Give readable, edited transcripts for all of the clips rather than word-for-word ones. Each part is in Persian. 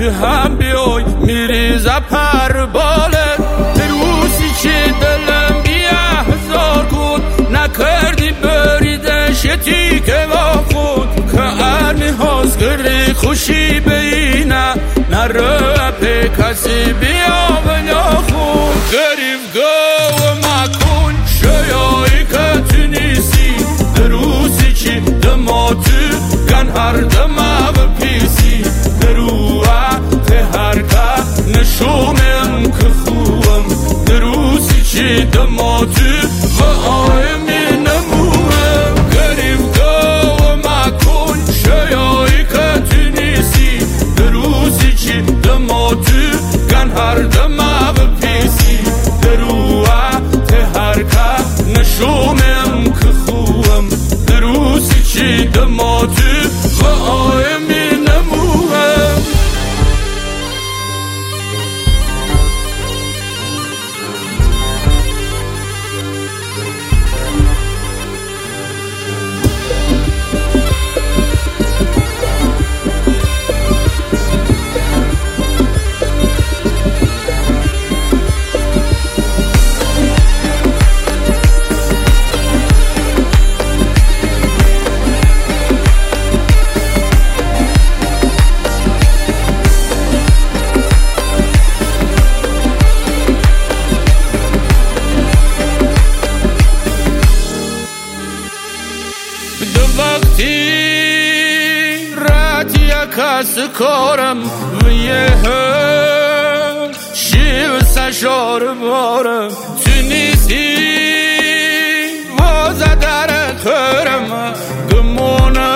تو هم بیای میریز پر بالت روزی که دلم بی احزار کن نکردی بریدشتی که با خود که ارمی هاست گری خوشی بینه نره به کسی بیا بنا خون گریف گو مکن شیایی که تو نیستی روزی که دما تو گن هر دما و پیسی دروه که هر که نشومم که خوبم روزی که دما تو و آیمی نمومم گریف گو مکن شیایی که تو نیستی روزی که دما تو گن هر دما و پیسی دروه که هر که نشومم که خوبم روزی که دما تو و آیمی نمومم وقتی رات یکاس کارم و یه شیو سشار بارم تو نیستی وازه در خرم گمونم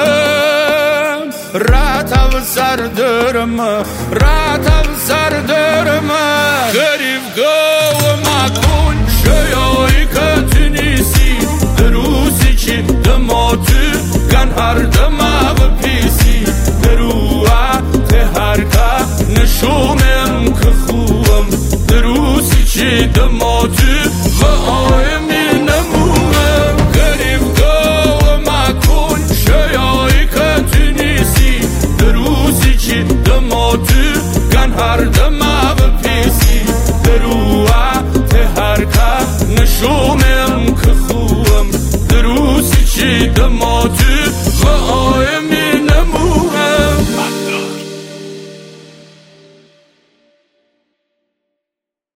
راتم سر درم راتم سر درم گریف گو مکن شیایی که تو نیستی روزی که دما تو گن هر دما و پیسی دروه که هر که نشومم که خوبم روزی که دما تو و آیمی نمومم گریف گو مکن شیایی که تو نیستی روزی که دما تو گن هر دما و پیسی دروه که هر که نشومم که خوبم روزی که دما